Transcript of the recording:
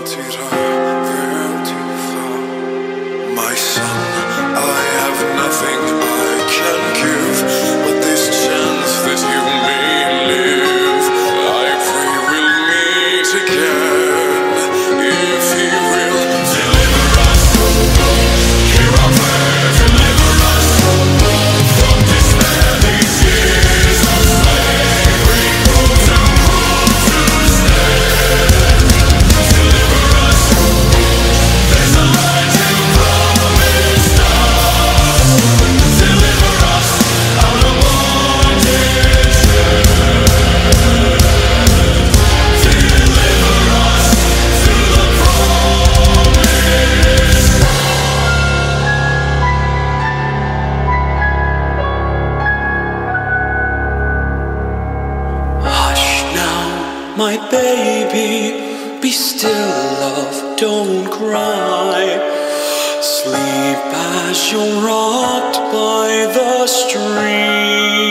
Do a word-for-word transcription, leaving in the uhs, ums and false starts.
tira vertifa. My son, I have nothing I can give but this chance that you may live. I pray we'll meet again if he will deliver us. Hear our prayer, deliver us from despair. These years of slavery, prove to prove to stand. Deliver us. There's a light you promised us. Deliver us out of bondage. Deliver us to the promise. Hush now, my baby, be still, love, don't cry. Sleep as you're rocked by the stream.